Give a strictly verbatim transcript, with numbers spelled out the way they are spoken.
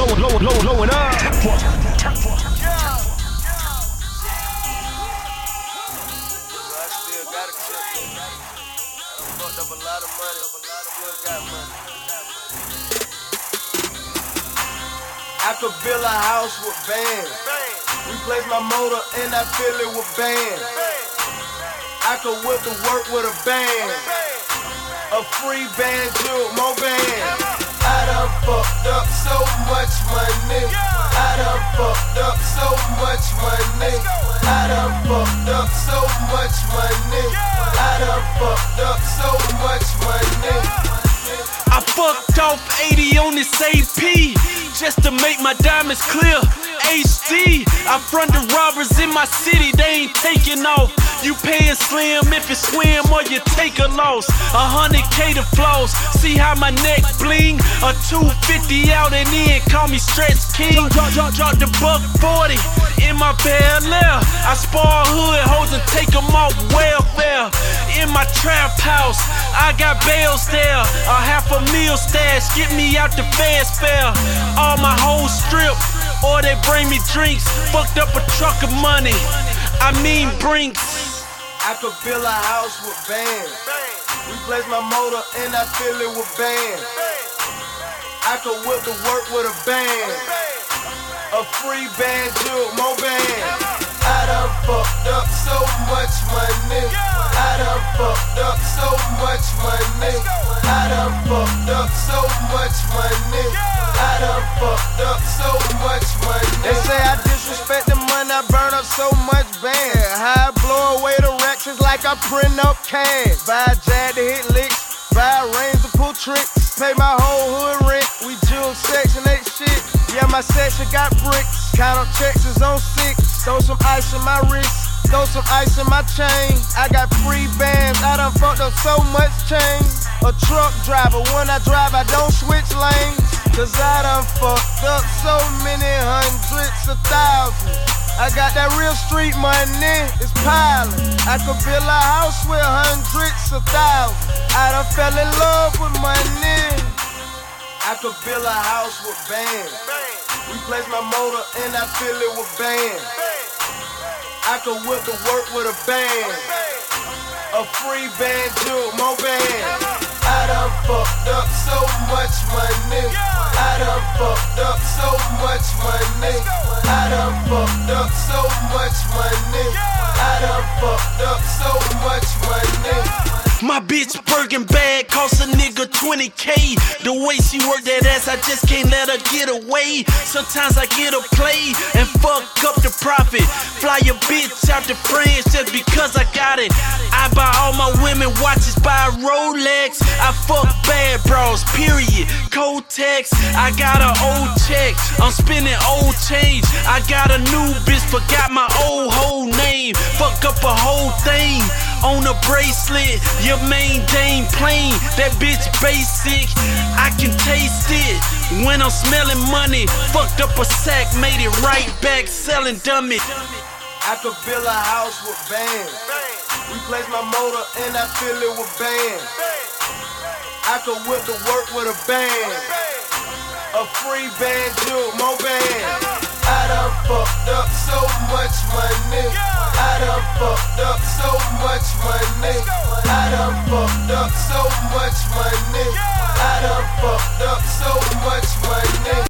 blowing, blowing, blowing, blowing up. Up a lot of money, still got money. I could build a house with bands. Replace my motor and I fill it with bands. I could whip the work with a band. A free band, jewel, more bands. I done fucked up so much money. I done fucked up so much money. I done fucked up so much money. I done fucked up so much money. I fucked off eighty on this A P just to make my diamonds clear. H D, I fronted robbers in my city, they ain't taking off. You paying slim if you swim or you take a loss. A hundred K to floss, see how my neck bling. A two fifty out and in, call me Stretch King. Drop, drop, drop the buck forty in my Bel Air. I spoil hood hoes and take them off welfare. In my trap house, I got bells there. A half a meal stash, get me out the fast fare. All my whole strip, or they bring me drinks. Fucked up a truck of money, I mean brinks. I could build a house with bands. Replace my motor and I fill it with bands. I could whip the work with a band. A free band, jewel, more bands. I done fucked up so much money. I done fucked up so much money. I done fucked up so much money. I done fucked up so much money. They say I disrespect the money, I burn up so much band. How I blow away the racks, it's like I print up cash. Buy a Jag to hit licks, buy a range to pull tricks. Pay my whole hood rent, we jewel section eight shit. Yeah, my section got bricks, count up checks is on six. Throw some ice in my wrist, throw some ice in my chain. I got free bands, I done fucked up so much change. A truck driver, when I drive I don't switch lanes. Cause I done fucked up so many hundreds of thousands. I got that real street money, it's piling. I could build a house with hundreds of thousands. I done fell in love with money. I could build a house with bands. Replace my motor and I fill it with bands. I could whip the work with a band. A free band, jewel, more bands. I done fucked up so much money. I done fucked up so much money. I done fucked up so much money. I done fucked up so much money. My bitch Birkin bag cost a nigga twenty K. The way she work that ass, I just can't let her get away. Sometimes I get a play and fuck up the profit. Fly your bitch out to France just because I got it. I buy all my women watches by Rolex. I fuck bad bras, period. Kotex, I got an old check. I'm spending old change. I got a new bitch, forgot my old whole name. Fuck up a whole thing on a bracelet. Your main dame plain, that bitch basic. I can taste it when I'm smelling money. Fucked up a sack, made it right back, selling dummy. I could build a house with bands. Replace my motor and I fill it with bands. I could whip the work with a band. A free band, jewel, more bands. I done fucked up so much money. I done fucked up so much money. I done fucked up so much money. I done fucked up so much money.